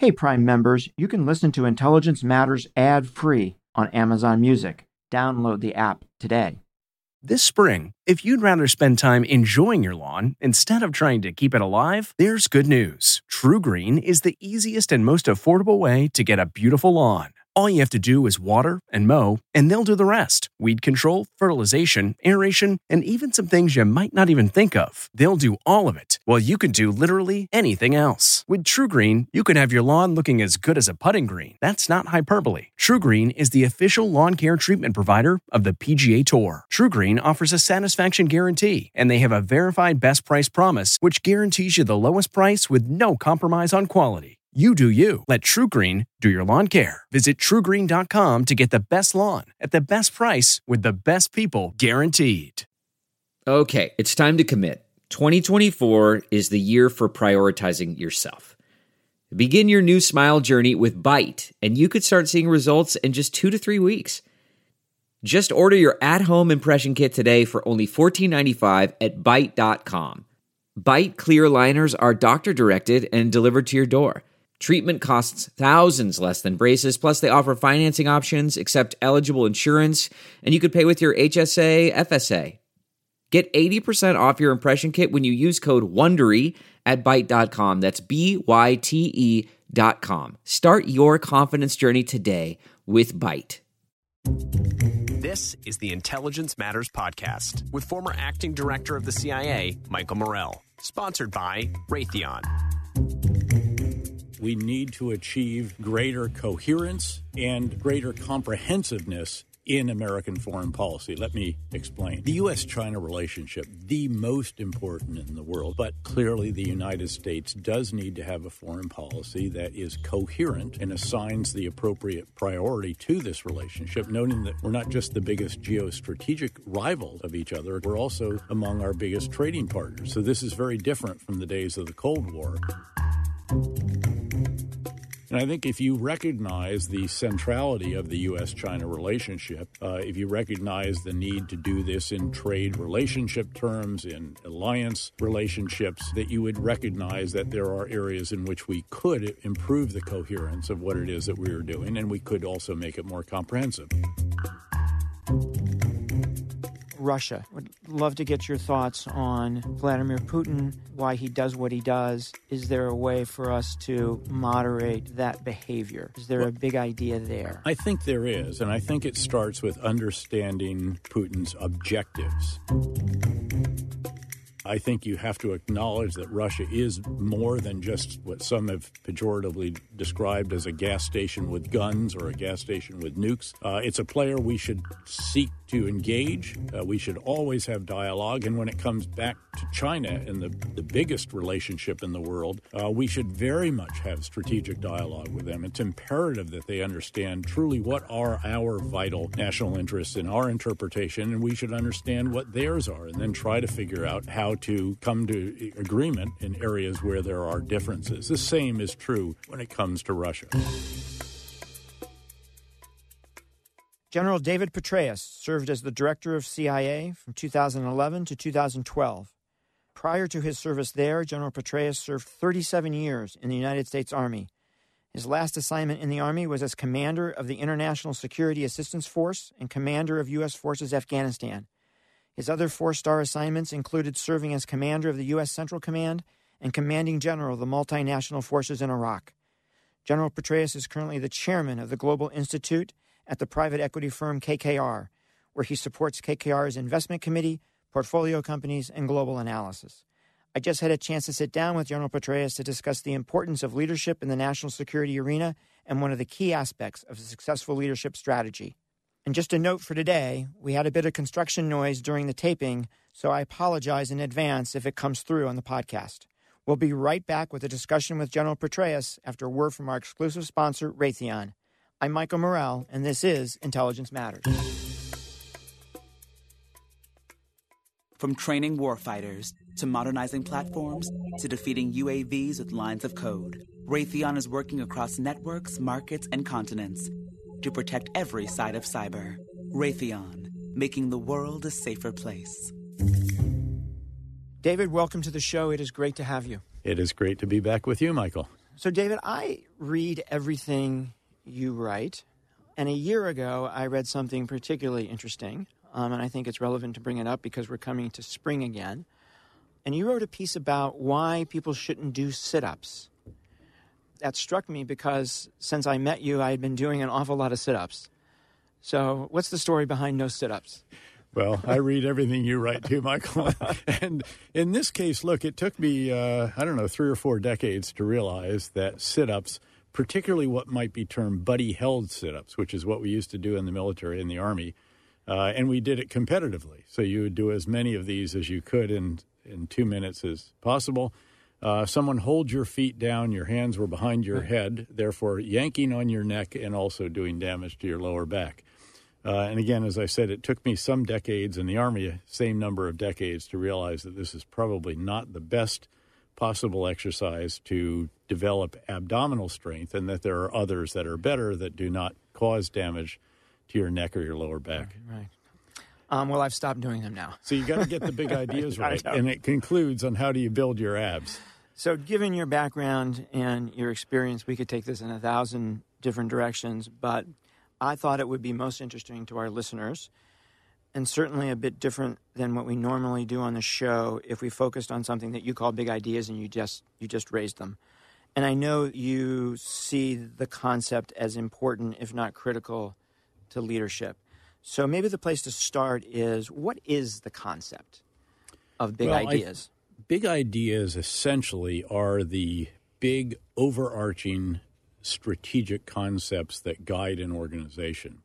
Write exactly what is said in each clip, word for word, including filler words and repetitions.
Hey, Prime members, you can listen to Intelligence Matters ad-free on Amazon Music. Download the app today. This spring, if you'd rather spend time enjoying your lawn instead of trying to keep it alive, there's good news. TruGreen is the easiest and most affordable way to get a beautiful lawn. All you have to do is water and mow, and they'll do the rest. Weed control, fertilization, aeration, and even some things you might not even think of. They'll do all of it, while you can do literally anything else. With TruGreen, you can have your lawn looking as good as a putting green. That's not hyperbole. TruGreen is the official lawn care treatment provider of the P G A Tour. TruGreen offers a satisfaction guarantee, and they have a verified best price promise, which guarantees you the lowest price with no compromise on quality. You do you. Let TruGreen do your lawn care. Visit True Green dot com to get the best lawn at the best price with the best people guaranteed. Okay, it's time to commit. twenty twenty-four is the year for prioritizing yourself. Begin your new smile journey with Byte, and you could start seeing results in just two to three weeks. Just order your at-home impression kit today for only fourteen ninety-five at Byte dot com. Byte clear liners are doctor-directed and delivered to your door. Treatment costs thousands less than braces, plus they offer financing options, accept eligible insurance, and you could pay with your H S A, F S A. Get eighty percent off your impression kit when you use code WONDERY at Byte dot com. That's B Y T E dot com. Start your confidence journey today with Byte. This is the Intelligence Matters Podcast with former acting director of the C I A, Michael Morell. Sponsored by Raytheon. We need to achieve greater coherence and greater comprehensiveness in American foreign policy. Let me explain. The U S China relationship, the most important in the world, but clearly the United States does need to have a foreign policy that is coherent and assigns the appropriate priority to this relationship, noting that we're not just the biggest geostrategic rivals of each other, we're also among our biggest trading partners. So this is very different from the days of the Cold War. And I think if you recognize the centrality of the U S China relationship, uh, if you recognize the need to do this in trade relationship terms, in alliance relationships, that you would recognize that there are areas in which we could improve the coherence of what it is that we are doing, and we could also make it more comprehensive. Russia. Would love to get your thoughts on Vladimir Putin, why he does what he does. Is there a way for us to moderate that behavior? Is there well, a big idea there? I think there is, and I think it starts with understanding Putin's objectives. I think you have to acknowledge that Russia is more than just what some have pejoratively described as a gas station with guns or a gas station with nukes. Uh, it's a player we should seek to engage. Uh, we should always have dialogue. And when it comes back to China and the, the biggest relationship in the world, uh, we should very much have strategic dialogue with them. It's imperative that they understand truly what are our vital national interests in our interpretation, and we should understand what theirs are, and then try to figure out how to come to agreement in areas where there are differences. The same is true when it comes to Russia. General David Petraeus served as the director of C I A from two thousand eleven to two thousand twelve. Prior to his service there, General Petraeus served thirty-seven years in the United States Army. His last assignment in the Army was as commander of the International Security Assistance Force and commander of U S Forces Afghanistan. His other four-star assignments included serving as commander of the U S Central Command and commanding general of the multinational forces in Iraq. General Petraeus is currently the chairman of the Global Institute at the private equity firm K K R, where he supports K K R's investment committee, portfolio companies, and global analysis. I just had a chance to sit down with General Petraeus to discuss the importance of leadership in the national security arena and one of the key aspects of a successful leadership strategy. And just a note for today, we had a bit of construction noise during the taping, so I apologize in advance if it comes through on the podcast. We'll be right back with a discussion with General Petraeus after a word from our exclusive sponsor, Raytheon. I'm Michael Morell, and this is Intelligence Matters. From training warfighters, to modernizing platforms, to defeating U A Vs with lines of code, Raytheon is working across networks, markets, and continents to protect every side of cyber. Raytheon, making the world a safer place. David, welcome to the show. It is great to have you. It is great to be back with you, Michael. So, David, I read everything you write. And a year ago, I read something particularly interesting. Um, and I think it's relevant to bring it up because we're coming to spring again. And you wrote a piece about why people shouldn't do sit-ups. That struck me because since I met you, I had been doing an awful lot of sit-ups. So what's the story behind no sit-ups? Well, I read everything you write too, Michael. And in this case, look, it took me, uh, I don't know, three or four decades to realize that sit-ups, particularly what might be termed buddy-held sit-ups, which is what we used to do in the military and the Army, uh, and we did it competitively. So you would do as many of these as you could in, in two minutes as possible. Uh, someone holds your feet down, your hands were behind your head, therefore yanking on your neck and also doing damage to your lower back. Uh, and again, as I said, it took me some decades in the Army, same number of decades, to realize that this is probably not the best possible exercise to develop abdominal strength, and that there are others that are better that do not cause damage to your neck or your lower back. Right. right. Um, well, I've stopped doing them now. So you got to get the big ideas right, and it concludes on how do you build your abs. So given your background and your experience, we could take this in a thousand different directions, but I thought it would be most interesting to our listeners, and certainly a bit different than what we normally do on the show if we focused on something that you call big ideas and you just you just raised them. And I know you see the concept as important, if not critical, to leadership. So maybe the place to start is, what is the concept of big well, ideas? I, big ideas essentially are the big overarching strategic concepts that guide an organization.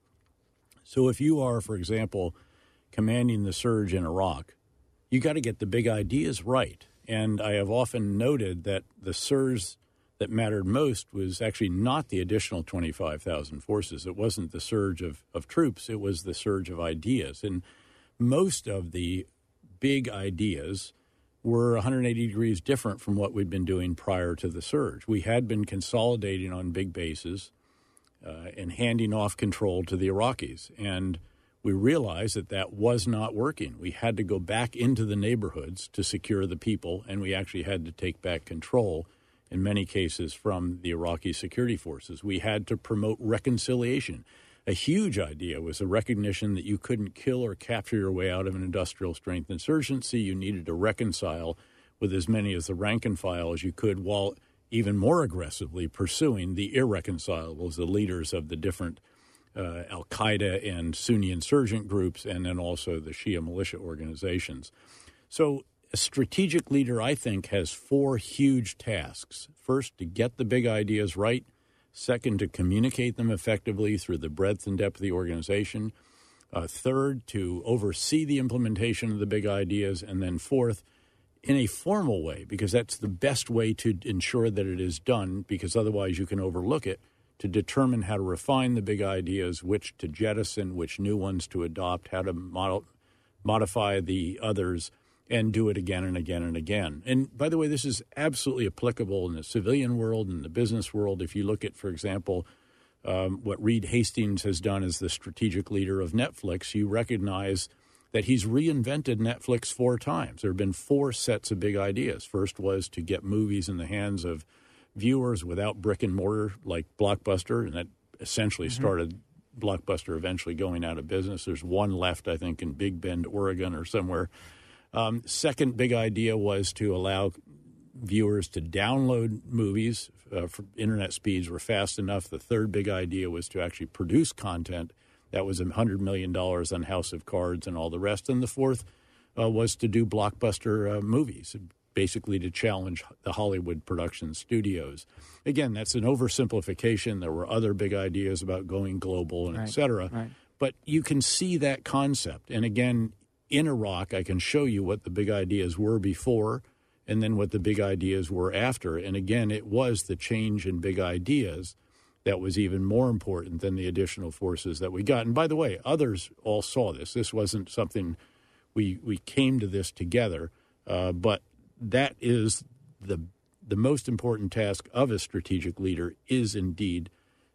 So if you are, for example, commanding the surge in Iraq, you got to get the big ideas right. And I have often noted that the surge that mattered most was actually not the additional twenty-five thousand forces. It wasn't the surge of, of troops. It was the surge of ideas. And most of the big ideas were one hundred eighty degrees different from what we'd been doing prior to the surge. We had been consolidating on big bases uh, and handing off control to the Iraqis. And we realized that that was not working. We had to go back into the neighborhoods to secure the people, and we actually had to take back control, in many cases, from the Iraqi security forces. We had to promote reconciliation. A huge idea was the recognition that you couldn't kill or capture your way out of an industrial strength insurgency. You needed to reconcile with as many as the rank and file as you could, while even more aggressively pursuing the irreconcilables, the leaders of the different uh, Al-Qaeda and Sunni insurgent groups, and then also the Shia militia organizations. So a strategic leader, I think, has four huge tasks. First, to get the big ideas right. Second, to communicate them effectively through the breadth and depth of the organization. Uh, third, to oversee the implementation of the big ideas. And then fourth, in a formal way, because that's the best way to ensure that it is done, because otherwise you can overlook it, to determine how to refine the big ideas, which to jettison, which new ones to adopt, how to model, modify the others, and do it again and again and again. And by the way, this is absolutely applicable in the civilian world and the business world. If you look at, for example, um, what Reed Hastings has done as the strategic leader of Netflix, you recognize that he's reinvented Netflix four times. There have been four sets of big ideas. First was to get movies in the hands of viewers without brick and mortar, like Blockbuster, and that essentially mm-hmm. started Blockbuster eventually going out of business. There's one left, I think, in Big Bend, Oregon or somewhere. Um, second big idea was to allow viewers to download movies. Uh, for internet speeds were fast enough. The third big idea was to actually produce content. That was one hundred million dollars on House of Cards and all the rest. And the fourth uh, was to do blockbuster uh, movies, basically to challenge the Hollywood production studios. Again, that's an oversimplification. There were other big ideas about going global and right, et cetera. Right. But you can see that concept. And again, in Iraq, I can show you what the big ideas were before and then what the big ideas were after. And again, it was the change in big ideas that was even more important than the additional forces that we got. And by the way, others all saw this. This wasn't something we we came to this together, uh, but that is the the most important task of a strategic leader is indeed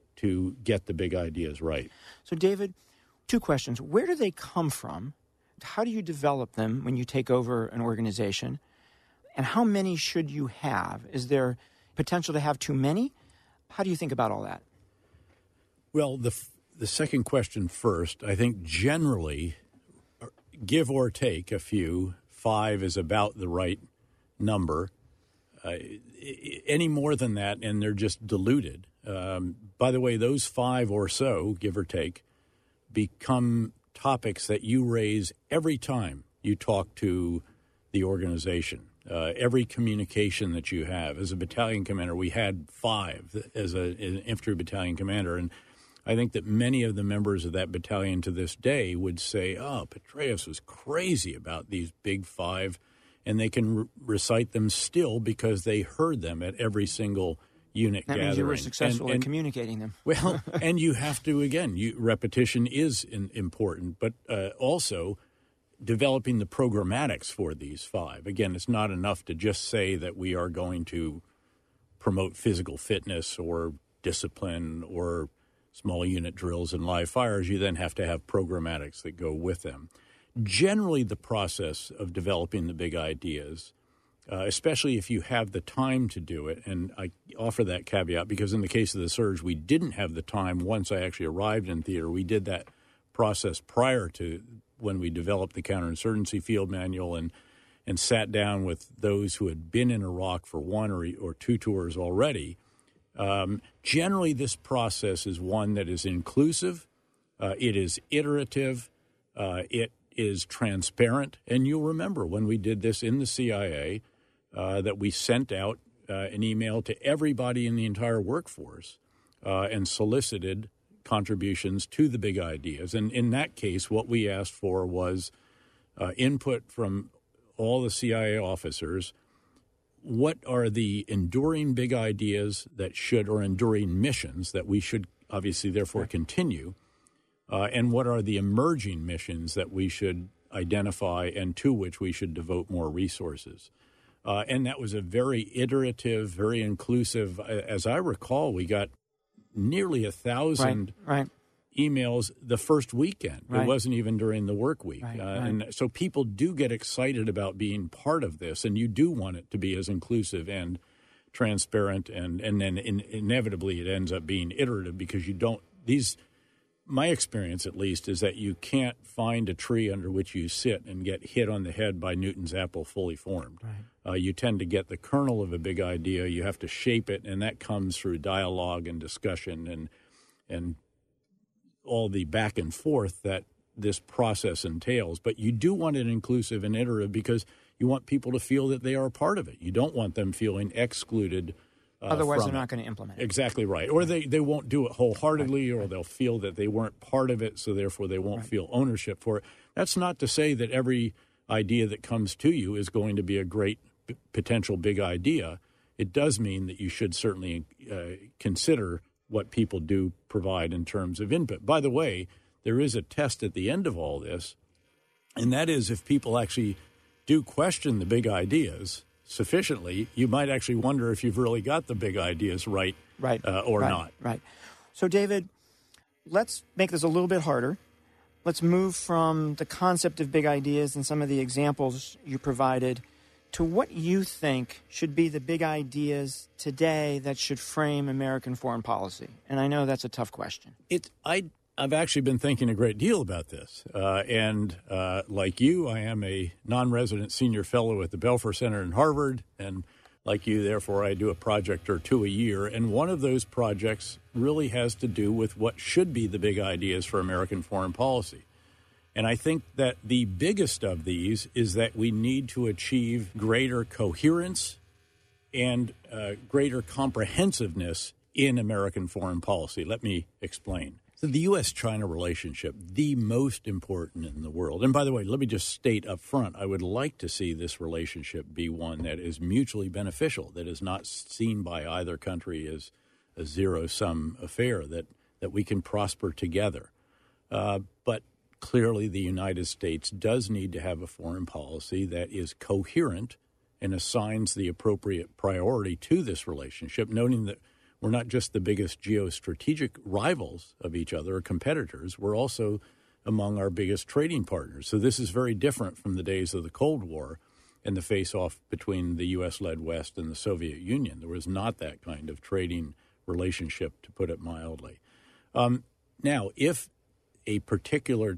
to get the big ideas right. So, David, two questions. Where do they come from? How do you develop them when you take over an organization? And how many should you have? Is there potential to have too many? How do you think about all that? Well, the the second question first. I think generally, give or take a few, five is about the right number. Uh, any more than that, and they're just diluted. Um, by the way, those five or so, give or take, become topics that you raise every time you talk to the organization. Uh, every communication that you have. As a battalion commander, we had five as, a, as an infantry battalion commander, and I think that many of the members of that battalion to this day would say, oh, Petraeus was crazy about these big five, and they can re- recite them still because they heard them at every single unit that gathering. Means you were successful and, and, in communicating them. Well, and you have to, again, you, repetition is in, important, but uh, also developing the programmatics for these five. Again, it's not enough to just say that we are going to promote physical fitness or discipline or small unit drills and live fires. You then have to have programmatics that go with them. Generally, the process of developing the big ideas, uh, especially if you have the time to do it, and I offer that caveat because in the case of the surge, we didn't have the time once I actually arrived in theater. We did that process prior to when we developed the counterinsurgency field manual and and sat down with those who had been in Iraq for one or, or two tours already. Um, generally, this process is one that is inclusive. Uh, it is iterative. Uh, it is transparent. And you'll remember when we did this in the C I A uh, that we sent out uh, an email to everybody in the entire workforce uh, and solicited contributions to the big ideas. And in that case, what we asked for was uh, input from all the C I A officers. What are the enduring big ideas that should, or enduring missions that we should obviously therefore continue? Uh, and what are the emerging missions that we should identify and to which we should devote more resources? Uh, and that was a very iterative, very inclusive. As I recall, we got nearly a thousand right, right. emails the first weekend. Right. It wasn't even during the work week. Right, uh, right. And so people do get excited about being part of this, and you do want it to be as inclusive and transparent, and, and then in, inevitably it ends up being iterative because you don't – these – my experience, at least, is that you can't find a tree under which you sit and get hit on the head by Newton's apple fully formed. Right. Uh, you tend to get the kernel of a big idea. You have to shape it, and that comes through dialogue and discussion and and all the back and forth that this process entails. But you do want it inclusive and iterative because you want people to feel that they are a part of it. You don't want them feeling excluded. Uh, Otherwise, they're it. not going to implement it. Exactly right. Or they, they won't do it wholeheartedly, right. or they'll feel that they weren't part of it, so therefore they won't right. feel ownership for it. That's not to say that every idea that comes to you is going to be a great p- potential big idea. It does mean that you should certainly uh, consider what people do provide in terms of input. By the way, there is a test at the end of all this, and that is if people actually do question the big ideas sufficiently, you might actually wonder if you've really got the big ideas right, right. Uh, or right. not. Right. So, David, let's make this a little bit harder. Let's move from the concept of big ideas and some of the examples you provided to what you think should be the big ideas today that should frame American foreign policy. And I know that's a tough question. It, I, I've actually been thinking a great deal about this. Uh, and uh, like you, I am a non-resident senior fellow at the Belfer Center in Harvard. And like you, therefore, I do a project or two a year. And one of those projects really has to do with what should be the big ideas for American foreign policy. And I think that the biggest of these is that we need to achieve greater coherence and uh, greater comprehensiveness in American foreign policy. Let me explain. So the U S China relationship, the most important in the world. And by the way, let me just state up front, I would like to see this relationship be one that is mutually beneficial, that is not seen by either country as a zero-sum affair, that, that we can prosper together. Uh, but clearly, the United States does need to have a foreign policy that is coherent and assigns the appropriate priority to this relationship, noting that we're not just the biggest geostrategic rivals of each other or competitors, we're also among our biggest trading partners. So this is very different from the days of the Cold War, and the face-off between the U S-led West and the Soviet Union. There was not that kind of trading relationship, to put it mildly. Um, now, if a particular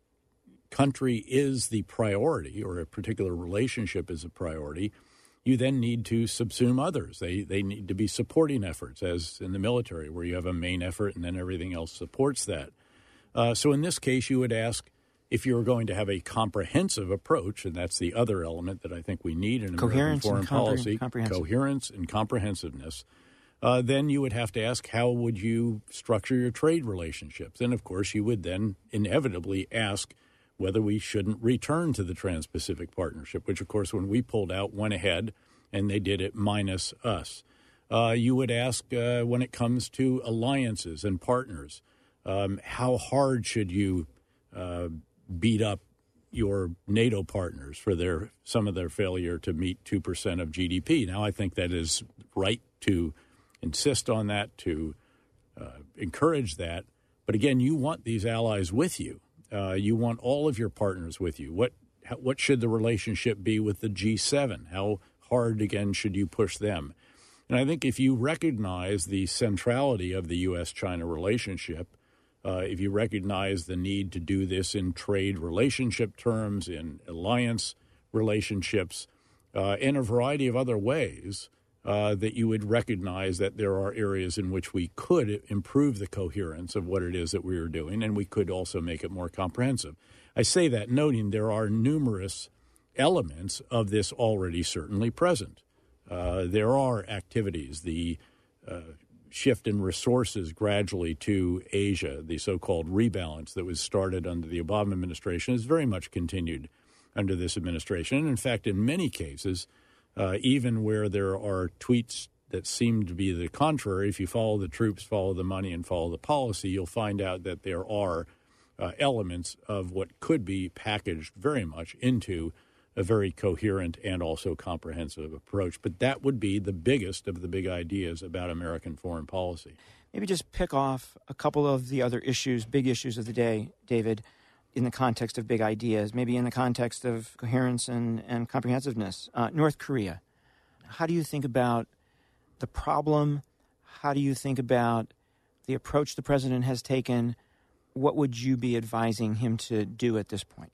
country is the priority or a particular relationship is a priority, you then need to subsume others. They they need to be supporting efforts, as in the military, where you have a main effort and then everything else supports that. Uh, so in this case, you would ask if you're going to have a comprehensive approach, and that's the other element that I think we need in American foreign policy, coherence and comprehensiveness, uh, then you would have to ask, how would you structure your trade relationships? And, of course, you would then inevitably ask whether we shouldn't return to the Trans-Pacific Partnership, which, of course, when we pulled out, went ahead, and they did it minus us. Uh, you would ask uh, when it comes to alliances and partners, um, how hard should you uh, beat up your NATO partners for their some of their failure to meet two percent of G D P? Now, I think that is right to insist on that, to uh, encourage that. But, again, you want these allies with you. Uh, you want all of your partners with you. What how, what should the relationship be with the G seven? How hard, again, should you push them? And I think if you recognize the centrality of the U S China relationship, uh, if you recognize the need to do this in trade relationship terms, in alliance relationships, uh, in a variety of other ways, uh, that you would recognize that there are areas in which we could improve the coherence of what it is that we are doing, and we could also make it more comprehensive. I say that noting there are numerous elements of this already certainly present. Uh, there are activities, the uh, shift in resources gradually to Asia, the so-called rebalance that was started under the Obama administration is very much continued under this administration. And in fact, in many cases, uh, even where there are tweets that seem to be the contrary, if you follow the troops, follow the money, and follow the policy, you'll find out that there are uh, elements of what could be packaged very much into a very coherent and also comprehensive approach. But that would be the biggest of the big ideas about American foreign policy. Maybe just pick off a couple of the other issues, big issues of the day, David, in the context of big ideas, maybe in the context of coherence and, and comprehensiveness. Uh, North Korea. How do you think about the problem? How do you think about the approach the president has taken? What would you be advising him to do at this point?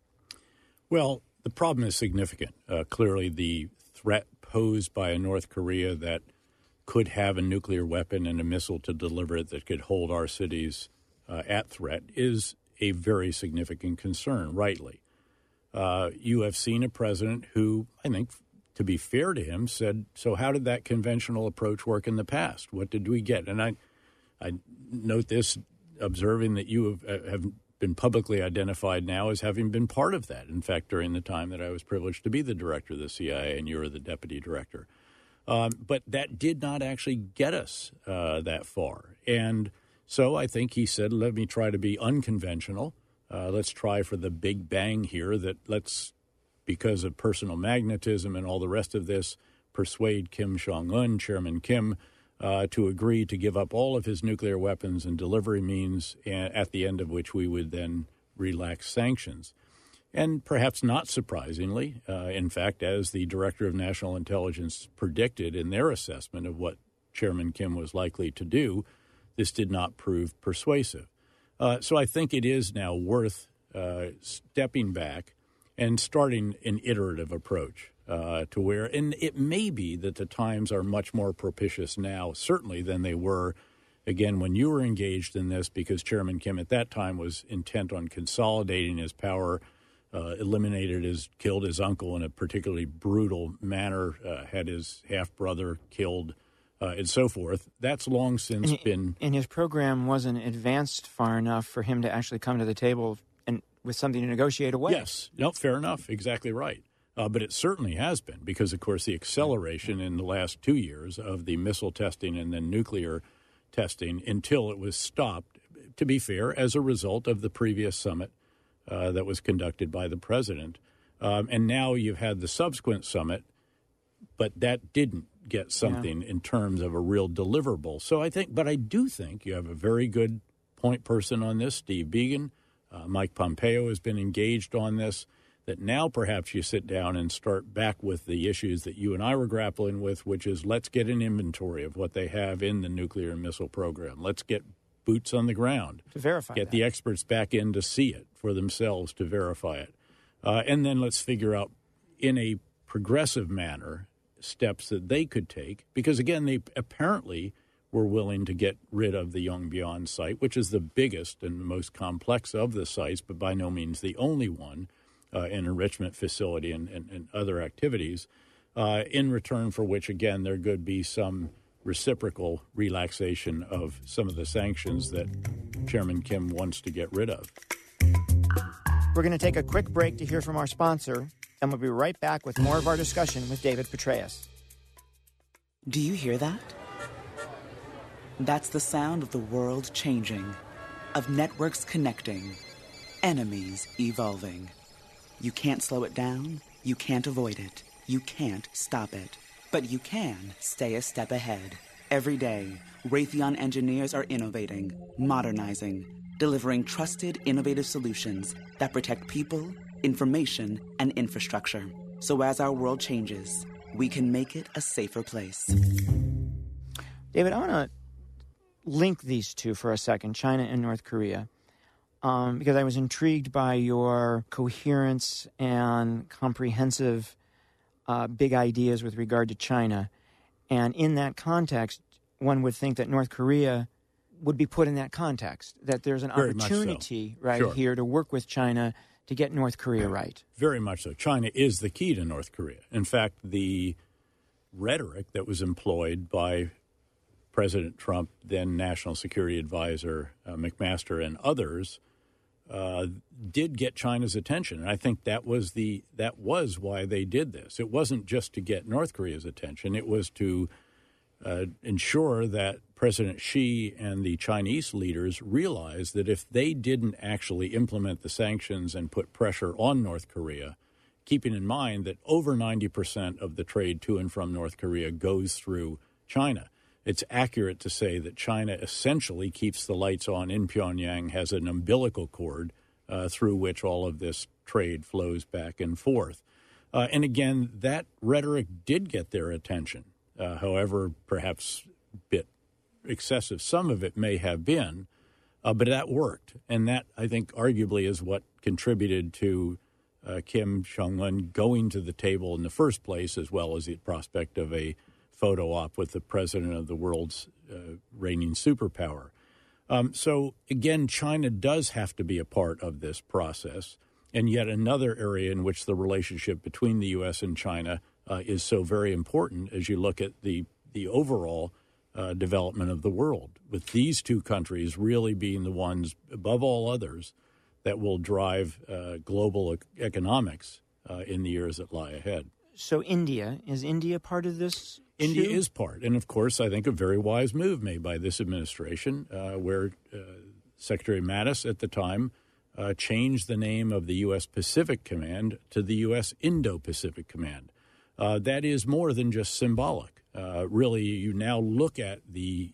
Well, the problem is significant. Uh, clearly, the threat posed by a North Korea that could have a nuclear weapon and a missile to deliver it that could hold our cities uh, at threat is a very significant concern, rightly. Uh, you have seen a president who, I think, to be fair to him, said, so how did that conventional approach work in the past? What did we get? And I, I note this, observing that you have, have been publicly identified now as having been part of that. In fact, during the time that I was privileged to be the director of the C I A and you were the deputy director. Um, but that did not actually get us uh, that far. And so I think he said, let me try to be unconventional. Uh, let's try for the big bang here that let's, because of personal magnetism and all the rest of this, persuade Kim Jong-un, Chairman Kim, Uh, to agree to give up all of his nuclear weapons and delivery means, at the end of which we would then relax sanctions. And perhaps not surprisingly, uh, in fact, as the Director of National Intelligence predicted in their assessment of what Chairman Kim was likely to do, this did not prove persuasive. Uh, so I think it is now worth uh, stepping back and starting an iterative approach. Uh, to where, and it may be that the times are much more propitious now, certainly, than they were, again, when you were engaged in this, because Chairman Kim at that time was intent on consolidating his power, uh, eliminated his, killed his uncle in a particularly brutal manner, uh, had his half-brother killed, uh, and so forth. That's long since and, been... And his program wasn't advanced far enough for him to actually come to the table and with something to negotiate away. Yes. No, fair enough. Exactly right. Uh, but it certainly has been because, of course, the acceleration in the last two years of the missile testing and then nuclear testing until it was stopped, to be fair, as a result of the previous summit uh, that was conducted by the president. Um, and now you've had the subsequent summit, but that didn't get something yeah. in terms of a real deliverable. So I think, but I do think you have a very good point person on this, Steve Biegun. Uh, Mike Pompeo has been engaged on this. that now perhaps you sit down and start back with the issues that you and I were grappling with, which is let's get an inventory of what they have in the nuclear and missile program. Let's get boots on the ground. To verify Get that. the experts back in to see it for themselves, to verify it. Uh, and then let's figure out in a progressive manner steps that they could take. Because, again, they apparently were willing to get rid of the Yongbyon site, which is the biggest and most complex of the sites, but by no means the only one. Uh, an enrichment facility and, and, and other activities, uh, in return for which, again, there could be some reciprocal relaxation of some of the sanctions that Chairman Kim wants to get rid of. We're going to take a quick break to hear from our sponsor, and we'll be right back with more of our discussion with David Petraeus. Do you hear that? That's the sound of the world changing, of networks connecting, enemies evolving. You can't slow it down, you can't avoid it, you can't stop it. But you can stay a step ahead. Every day, Raytheon engineers are innovating, modernizing, delivering trusted, innovative solutions that protect people, information, and infrastructure. So as our world changes, we can make it a safer place. David, I want to link these two for a second, China and North Korea. Um, because I was intrigued by your coherence and comprehensive uh, big ideas with regard to China. And in that context, one would think that North Korea would be put in that context, that there's an Very much so. opportunity right Sure. here to work with China to get North Korea right. Very much so. China is the key to North Korea. In fact, the rhetoric that was employed by President Trump, then National Security Advisor uh, McMaster, and others Uh, did get China's attention. And I think that was the that was why they did this. It wasn't just to get North Korea's attention. It was to uh, ensure that President Xi and the Chinese leaders realized that if they didn't actually implement the sanctions and put pressure on North Korea, keeping in mind that over ninety percent of the trade to and from North Korea goes through China, it's accurate to say that China essentially keeps the lights on in Pyongyang, has an umbilical cord uh, through which all of this trade flows back and forth. Uh, and again, that rhetoric did get their attention, uh, however, perhaps a bit excessive some of it may have been, uh, but that worked. And that, I think, arguably is what contributed to uh, Kim Jong-un going to the table in the first place, as well as the prospect of a photo op with the president of the world's uh, reigning superpower. Um, so, again, China does have to be a part of this process. And yet another area in which the relationship between the U S and China uh, is so very important as you look at the, the overall uh, development of the world, with these two countries really being the ones, above all others, that will drive uh, global e- economics uh, in the years that lie ahead. So India, is India part of this? India too? is part. And, of course, I think a very wise move made by this administration, uh, where uh, Secretary Mattis at the time uh, changed the name of the U S. Pacific Command to the U S. Indo-Pacific Command. Uh, that is more than just symbolic. Uh, really, you now look at the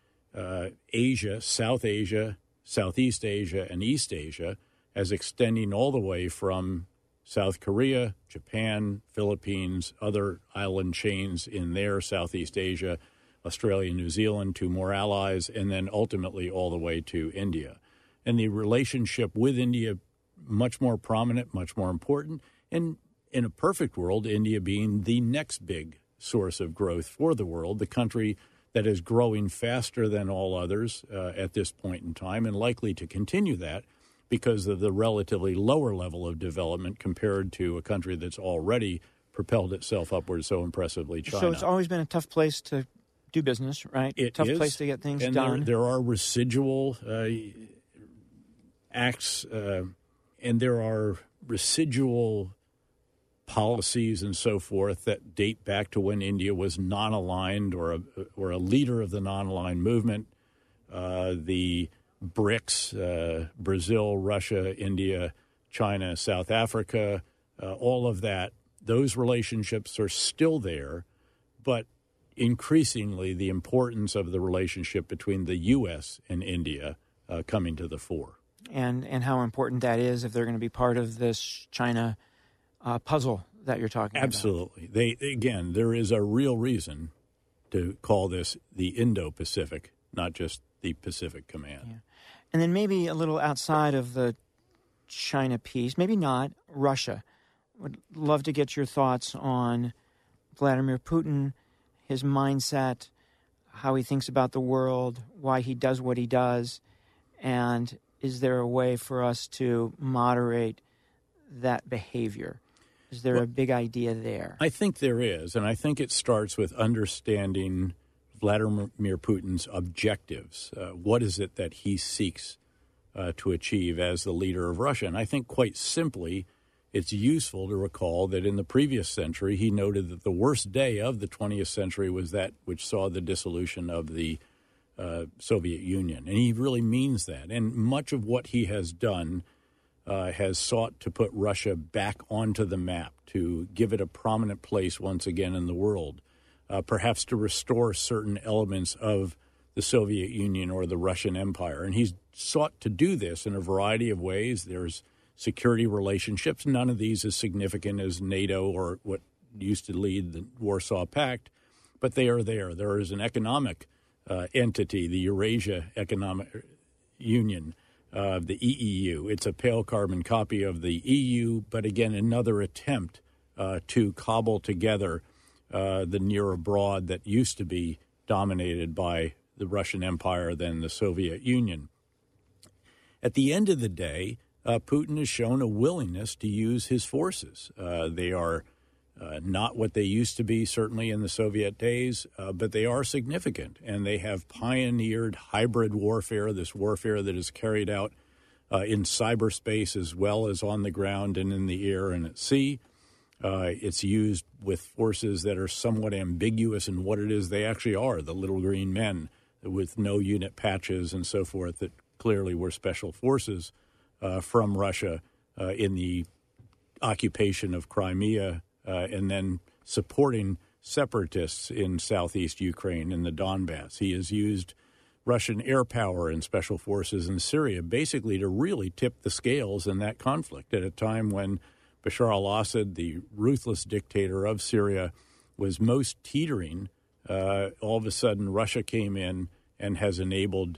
uh, Asia, South Asia, Southeast Asia, and East Asia as extending all the way from South Korea, Japan, Philippines, other island chains in there, Southeast Asia, Australia, New Zealand, to more allies, and then ultimately all the way to India. And the relationship with India, much more prominent, much more important, and in a perfect world, India being the next big source of growth for the world, the country that is growing faster than all others uh, at this point in time and likely to continue that, because of the relatively lower level of development compared to a country that's already propelled itself upward so impressively, China. So it's always been a tough place to do business, right? It tough is, place to get things and done. There, there are residual uh, acts, uh, and there are residual policies and so forth that date back to when India was non-aligned or a, or a leader of the non-aligned movement. Uh, the BRICS, uh, Brazil, Russia, India, China, South Africa, uh, all of that, those relationships are still there, but increasingly the importance of the relationship between the U S and India uh, coming to the fore. And and how important that is if they're going to be part of this China uh, puzzle that you're talking Absolutely. about. Absolutely. They again, there is a real reason to call this the Indo-Pacific, not just the Pacific Command. Yeah. And then maybe a little outside of the China piece, maybe not, Russia. Would love to get your thoughts on Vladimir Putin, his mindset, how he thinks about the world, why he does what he does, and is there a way for us to moderate that behavior? Is there well, a big idea there? I think there is, and I think it starts with understanding Vladimir Putin's objectives. Uh, what is it that he seeks uh, to achieve as the leader of Russia? And I think quite simply, it's useful to recall that in the previous century, he noted that the worst day of the twentieth century was that which saw the dissolution of the uh, Soviet Union. And he really means that. And much of what he has done uh, has sought to put Russia back onto the map, to give it a prominent place once again in the world, uh, perhaps to restore certain elements of the Soviet Union or the Russian Empire. And he's sought to do this in a variety of ways. There's security relationships. None of these as significant as NATO or what used to lead the Warsaw Pact, but they are there. There is an economic uh, entity, the Eurasia Economic Union, uh, the E E U. It's a pale carbon copy of the E U, but again, another attempt uh, to cobble together uh, the near abroad that used to be dominated by the Russian Empire, then the Soviet Union. At the end of the day, Uh, Putin has shown a willingness to use his forces. Uh, they are uh, not what they used to be, certainly in the Soviet days, uh, but they are significant. And they have pioneered hybrid warfare, this warfare that is carried out uh, in cyberspace as well as on the ground and in the air and at sea. Uh, it's used with forces that are somewhat ambiguous in what it is they actually are, the little green men with no unit patches and so forth that clearly were special forces Uh, from Russia uh, in the occupation of Crimea uh, and then supporting separatists in southeast Ukraine in the Donbass. He has used Russian air power and special forces in Syria basically to really tip the scales in that conflict at a time when Bashar al-Assad, the ruthless dictator of Syria, was most teetering. Uh, all of a sudden, Russia came in and has enabled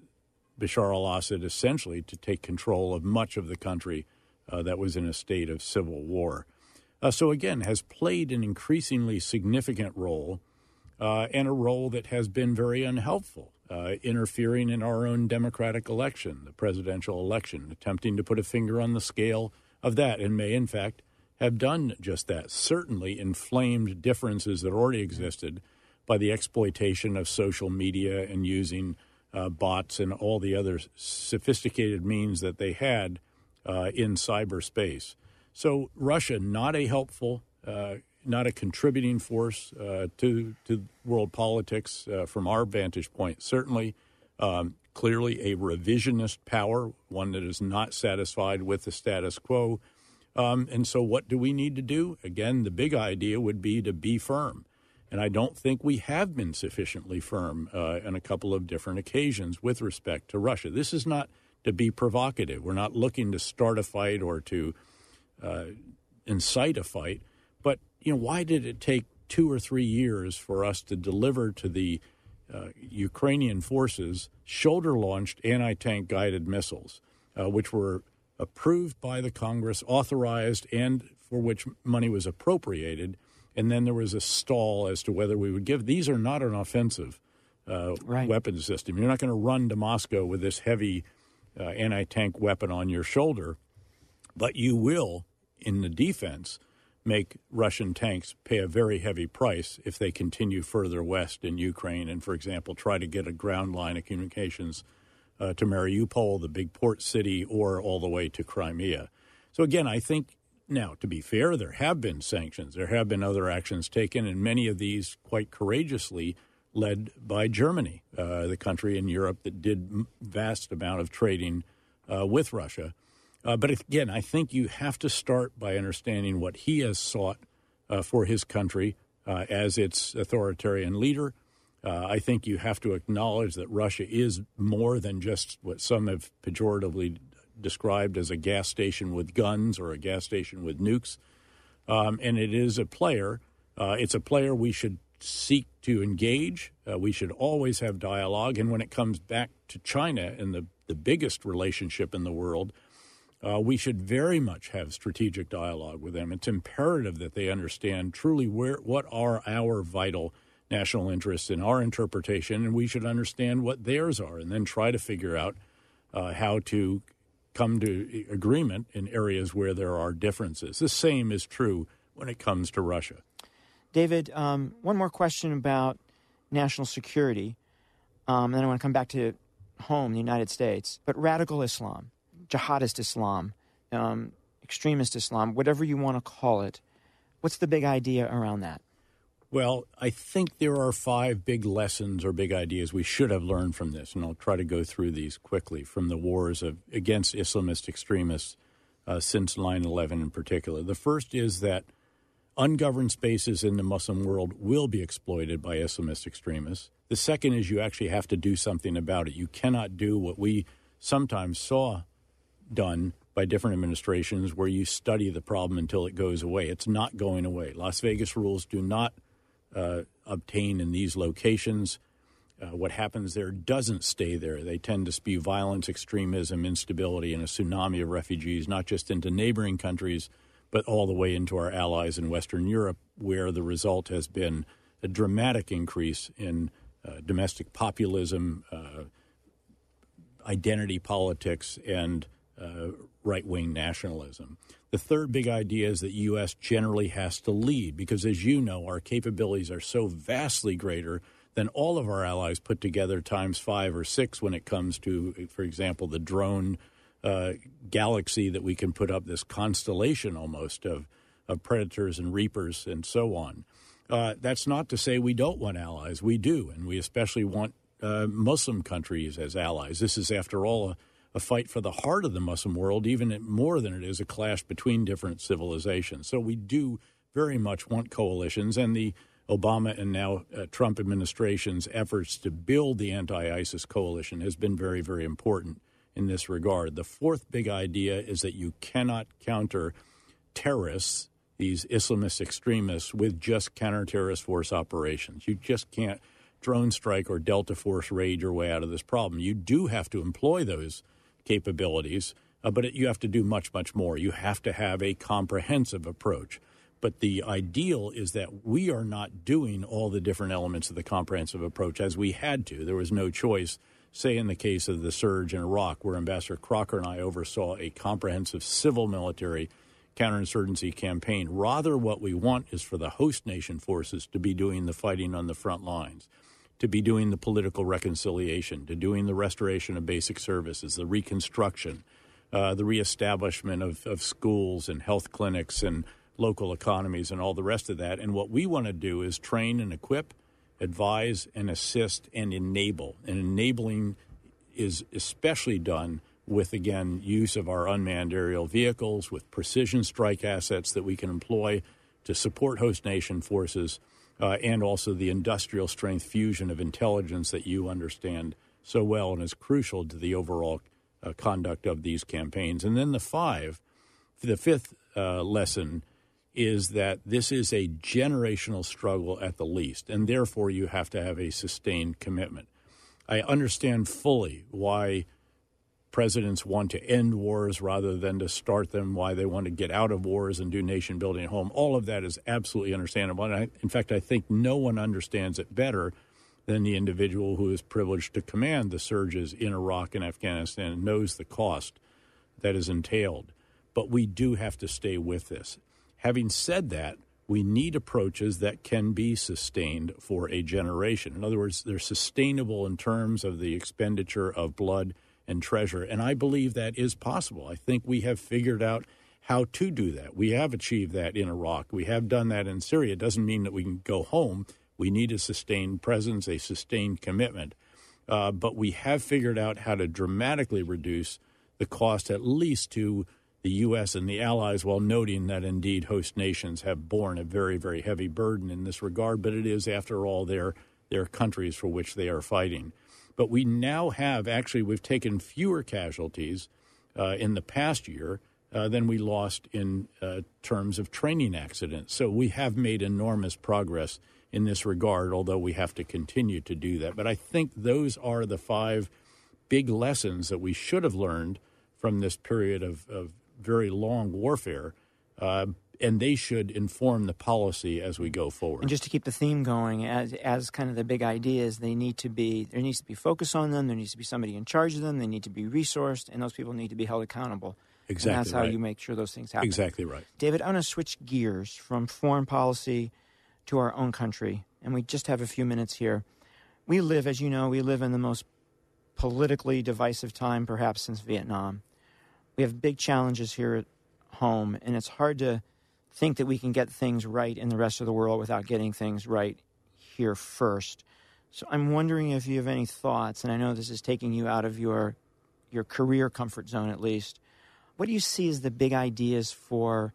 Bashar al-Assad essentially to take control of much of the country uh, that was in a state of civil war. Uh, so again, has played an increasingly significant role uh, and a role that has been very unhelpful, uh, interfering in our own democratic election, the presidential election, attempting to put a finger on the scale of that, and may in fact have done just that, certainly inflamed differences that already existed by the exploitation of social media and using Uh, bots and all the other sophisticated means that they had uh, in cyberspace. So Russia, not a helpful, uh, not a contributing force uh, to to world politics uh, from our vantage point. Certainly, um, clearly a revisionist power, one that is not satisfied with the status quo. Um, and so what do we need to do? Again, the big idea would be to be firm. And I don't think we have been sufficiently firm uh, on a couple of different occasions with respect to Russia. This is not to be provocative. We're not looking to start a fight or to uh, incite a fight. But, you know, why did it take two or three years for us to deliver to the uh, Ukrainian forces shoulder-launched anti-tank guided missiles, uh, which were approved by the Congress, authorized, and for which money was appropriated? And then there was a stall as to whether we would give. These are not an offensive uh, right. weapon system. You're not going to run to Moscow with this heavy uh, anti-tank weapon on your shoulder, but you will, in the defense, make Russian tanks pay a very heavy price if they continue further west in Ukraine and, for example, try to get a ground line of communications uh, to Mariupol, the big port city, or all the way to Crimea. So, again, I think, now, to be fair, there have been sanctions. There have been other actions taken, and many of these quite courageously led by Germany, uh, the country in Europe that did vast amount of trading uh, with Russia. Uh, but again, I think you have to start by understanding what he has sought uh, for his country uh, as its authoritarian leader. Uh, I think you have to acknowledge that Russia is more than just what some have pejoratively described as a gas station with guns or a gas station with nukes. Um, and it is a player. Uh, it's a player we should seek to engage. Uh, we should always have dialogue. And when it comes back to China and the, the biggest relationship in the world, uh, we should very much have strategic dialogue with them. It's imperative that they understand truly where what are our vital national interests in our interpretation, and we should understand what theirs are and then try to figure out uh, how to come to agreement in areas where there are differences. The same is true when it comes to Russia. David, um, one more question about national security, um, and then I want to come back to home, the United States. But radical Islam, jihadist Islam, um, extremist Islam, whatever you want to call it, what's the big idea around that? Well, I think there are five big lessons or big ideas we should have learned from this, and I'll try to go through these quickly from the wars of, against Islamist extremists uh, since nine eleven in particular. The first is that ungoverned spaces in the Muslim world will be exploited by Islamist extremists. The second is you actually have to do something about it. You cannot do what we sometimes saw done by different administrations where you study the problem until it goes away. It's not going away. Las Vegas rules do not uh, obtain in these locations. Uh, what happens there doesn't stay there. They tend to spew violence, extremism, instability, and a tsunami of refugees, not just into neighboring countries, but all the way into our allies in Western Europe, where the result has been a dramatic increase in uh, domestic populism, uh, identity politics, and uh, right-wing nationalism. The third big idea is that the U S generally has to lead because, as you know, our capabilities are so vastly greater than all of our allies put together times five or six when it comes to, for example, the drone uh, galaxy that we can put up, this constellation almost of, of predators and reapers and so on. Uh, that's not to say we don't want allies. We do, and we especially want uh, Muslim countries as allies. This is, after all, a a fight for the heart of the Muslim world, even more than it is a clash between different civilizations. So we do very much want coalitions, and the Obama and now uh, Trump administration's efforts to build the anti-ISIS coalition has been very, very important in this regard. The fourth big idea is that you cannot counter terrorists, these Islamist extremists, with just counter-terrorist force operations. You just can't drone strike or Delta Force raid your way out of this problem. You do have to employ those capabilities, uh, but it, you have to do much, much more. You have to have a comprehensive approach. But the ideal is that we are not doing all the different elements of the comprehensive approach as we had to. There was no choice, say in the case of the surge in Iraq, where Ambassador Crocker and I oversaw a comprehensive civil military counterinsurgency campaign. Rather, what we want is for the host nation forces to be doing the fighting on the front lines, to be doing the political reconciliation, to doing the restoration of basic services, the reconstruction, uh, the reestablishment of, of schools and health clinics and local economies and all the rest of that. And what we want to do is train and equip, advise and assist and enable. And enabling is especially done with, again, use of our unmanned aerial vehicles, with precision strike assets that we can employ to support host nation forces, Uh, and also the industrial strength fusion of intelligence that you understand so well and is crucial to the overall uh, conduct of these campaigns. And then the five, the fifth uh, lesson is that this is a generational struggle at the least, and therefore you have to have a sustained commitment. I understand fully why presidents want to end wars rather than to start them, why they want to get out of wars and do nation building at home. All of that is absolutely understandable. And I, in fact, I think no one understands it better than the individual who is privileged to command the surges in Iraq and Afghanistan and knows the cost that is entailed. But we do have to stay with this. Having said that, we need approaches that can be sustained for a generation. In other words, they're sustainable in terms of the expenditure of blood and treasure. And I believe that is possible. I think we have figured out how to do that. We have achieved that in Iraq. We have done that in Syria. It doesn't mean that we can go home. We need a sustained presence, a sustained commitment. Uh, but we have figured out how to dramatically reduce the cost, at least to the U S and the allies, while noting that indeed host nations have borne a very, very heavy burden in this regard. But it is, after all, their, their countries for which they are fighting. But we now have, actually, we've taken fewer casualties uh, in the past year uh, than we lost in uh, terms of training accidents. So we have made enormous progress in this regard, although we have to continue to do that. But I think those are the five big lessons that we should have learned from this period of, of very long warfare, uh, and they should inform the policy as we go forward. And just to keep the theme going, as as kind of the big ideas, they need to be there needs to be focus on them. There needs to be somebody in charge of them. They need to be resourced, and those people need to be held accountable. Exactly, and that's how right. you make sure those things happen. Exactly right. David, I want to switch gears from foreign policy to our own country, and we just have a few minutes here. We live, as you know, we live in the most politically divisive time perhaps since Vietnam. We have big challenges here at home, and it's hard to think that we can get things right in the rest of the world without getting things right here first. So I'm wondering if you have any thoughts, and I know this is taking you out of your your career comfort zone at least. What do you see as the big ideas for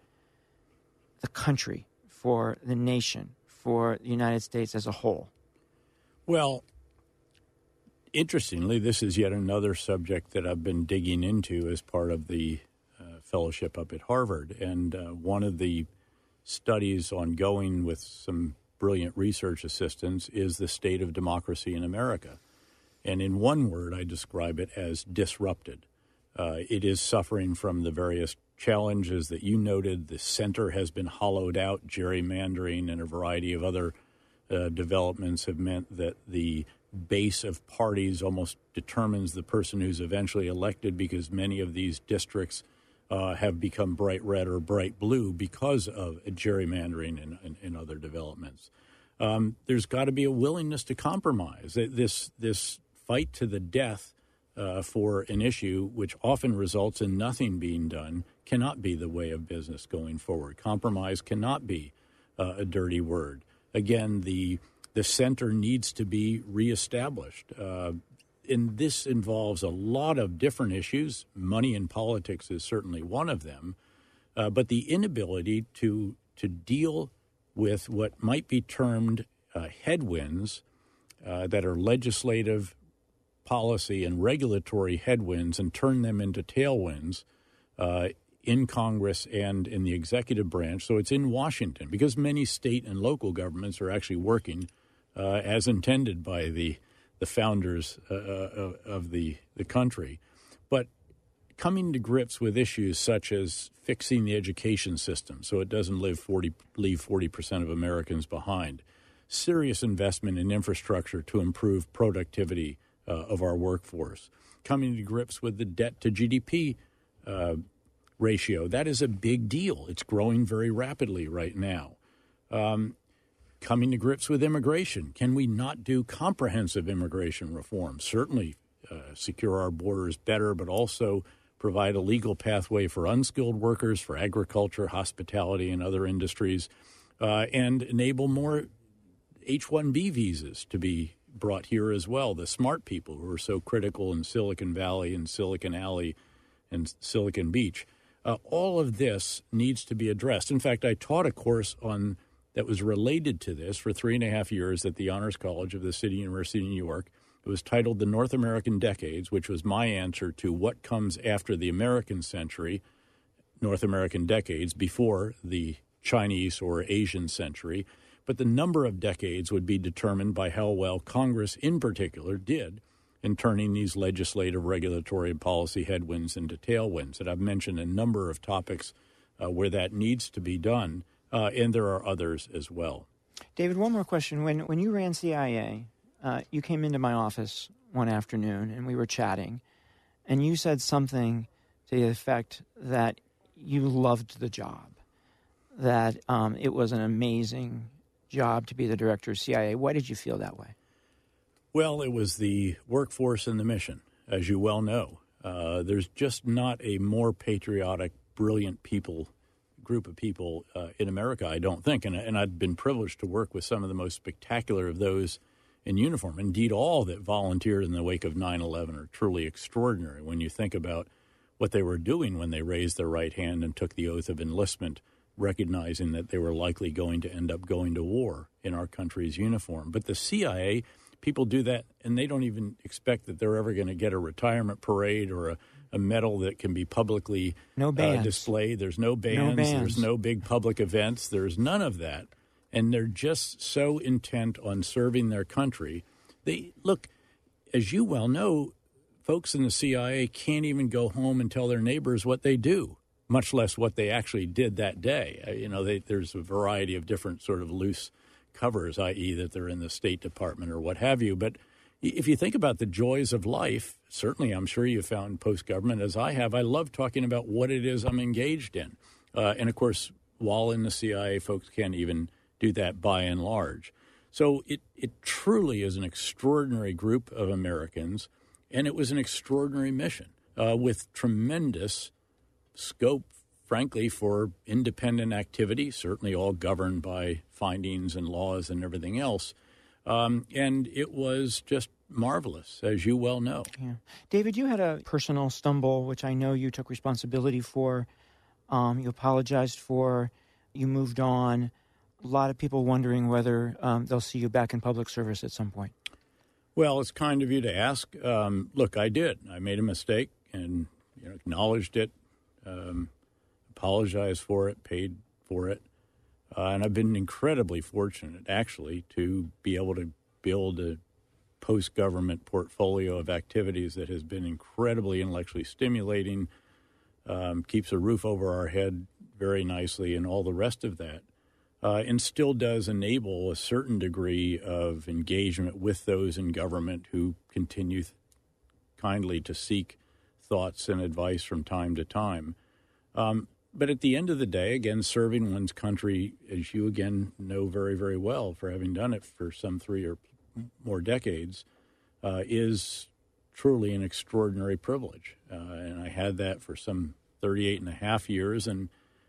the country, for the nation, for the United States as a whole? Well, interestingly, this is yet another subject that I've been digging into as part of the uh, fellowship up at Harvard. And uh, one of the studies ongoing with some brilliant research assistants is the state of democracy in America. And in one word, I describe it as disrupted. Uh, it is suffering from the various challenges that you noted. The center has been hollowed out. Gerrymandering and a variety of other uh, developments have meant that the base of parties almost determines the person who's eventually elected, because many of these districts uh, have become bright red or bright blue because of gerrymandering and, and, and other developments. Um, there's got to be a willingness to compromise. This, this fight to the death uh, for an issue, which often results in nothing being done, cannot be the way of business going forward. Compromise cannot be uh, a dirty word. Again, the The center needs to be reestablished. Uh, and this involves a lot of different issues. Money in politics is certainly one of them. Uh, but the inability to to deal with what might be termed uh, headwinds uh, that are legislative, policy, and regulatory headwinds, and turn them into tailwinds uh, in Congress and in the executive branch. So it's in Washington, because many state and local governments are actually working Uh, as intended by the the founders uh, of the, the country. But coming to grips with issues such as fixing the education system so it doesn't live forty, leave forty percent of Americans behind, serious investment in infrastructure to improve productivity uh, of our workforce, coming to grips with the debt to G D P uh, ratio. That is a big deal. It's growing very rapidly right now. Um, Coming to grips with immigration. Can we not do comprehensive immigration reform? Certainly uh, secure our borders better, but also provide a legal pathway for unskilled workers, for agriculture, hospitality, and other industries, uh, and enable more H one B visas to be brought here as well. The smart people who are so critical in Silicon Valley and Silicon Alley and Silicon Beach. Uh, all of this needs to be addressed. In fact, I taught a course on that was related to this for three and a half years at the Honors College of the City University of New York. It was titled The North American Decades, which was my answer to what comes after the American century, North American decades, before the Chinese or Asian century. But the number of decades would be determined by how well Congress in particular did in turning these legislative, regulatory, and policy headwinds into tailwinds. And I've mentioned a number of topics uh, where that needs to be done. Uh, and there are others as well. David, one more question. When when you ran C I A, uh, you came into my office one afternoon and we were chatting, and you said something to the effect that you loved the job, that um, it was an amazing job to be the director of C I A. Why did you feel that way? Well, it was the workforce and the mission, as you well know. Uh, there's just not a more patriotic, brilliant people group of people uh, in America, I don't think. And, and I've been privileged to work with some of the most spectacular of those in uniform. Indeed, all that volunteered in the wake of nine eleven are truly extraordinary when you think about what they were doing when they raised their right hand and took the oath of enlistment, recognizing that they were likely going to end up going to war in our country's uniform. But the C I A people do that, and they don't even expect that they're ever going to get a retirement parade or a, a medal that can be publicly no bands. Uh, displayed. There's no bands. no bands. There's no big public events. There's none of that. And they're just so intent on serving their country. They look, as you well know, folks in the C I A can't even go home and tell their neighbors what they do, much less what they actually did that day. Uh, you know, they, there's a variety of different sort of loose covers, that is that they're in the State Department or what have you. But if you think about the joys of life, certainly I'm sure you found post-government, as I have, I love talking about what it is I'm engaged in. Uh, and, of course, while in the C I A, folks can't even do that by and large. So it, it truly is an extraordinary group of Americans, and it was an extraordinary mission uh, with tremendous scope, frankly, for independent activity, certainly all governed by findings and laws and everything else. Um, and it was just marvelous, as you well know. Yeah. David, you had a personal stumble, which I know you took responsibility for. Um, you apologized for. You moved on. A lot of people wondering whether um, they'll see you back in public service at some point. Well, it's kind of you to ask. Um, look, I did. I made a mistake and you know, acknowledged it. Um, apologized for it, paid for it. Uh, and I've been incredibly fortunate, actually, to be able to build a post-government portfolio of activities that has been incredibly intellectually stimulating, um, keeps a roof over our head very nicely, and all the rest of that, uh, and still does enable a certain degree of engagement with those in government who continue th- kindly to seek thoughts and advice from time to time. Um, but at the end of the day, again, serving one's country, as you again know very, very well, for having done it for some three or more decades, uh, is truly an extraordinary privilege. Uh, and I had that for some thirty-eight and a half years. And,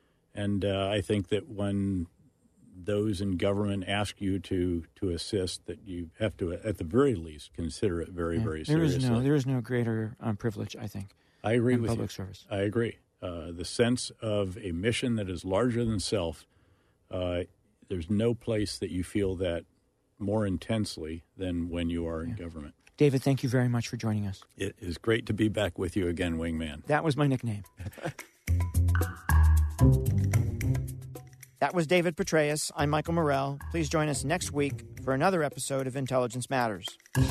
and uh, I think that when those in government ask you to, to assist, that you have to, at the very least, consider it very, yeah, very seriously. There is no, there is no greater um, privilege, I think, I agree in with public you. service. I agree. Uh, the sense of a mission that is larger than self, uh, there's no place that you feel that more intensely than when you are in yeah. government. David, thank you very much for joining us. It is great to be back with you again, Wingman. That was my nickname. That was David Petraeus. I'm Michael Morell. Please join us next week for another episode of Intelligence Matters.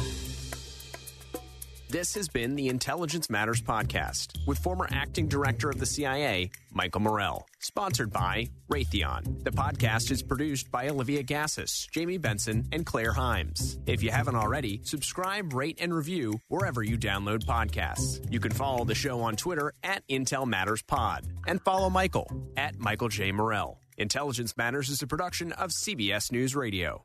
This has been the Intelligence Matters podcast with former acting director of the C I A, Michael Morell. Sponsored by Raytheon. The podcast is produced by Olivia Gassis, Jamie Benson, and Claire Himes. If you haven't already, subscribe, rate, and review wherever you download podcasts. You can follow the show on Twitter at Intel Matters Pod and follow Michael at Michael J. Morell. Intelligence Matters is a production of C B S News Radio.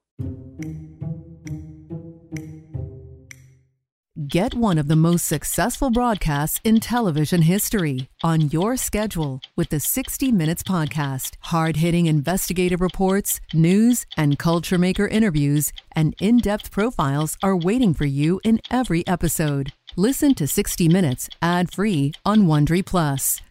Get one of the most successful broadcasts in television history on your schedule with the sixty minutes Podcast. Hard-hitting investigative reports, news, and culture maker interviews, and in-depth profiles are waiting for you in every episode. Listen to sixty minutes ad-free on Wondery Plus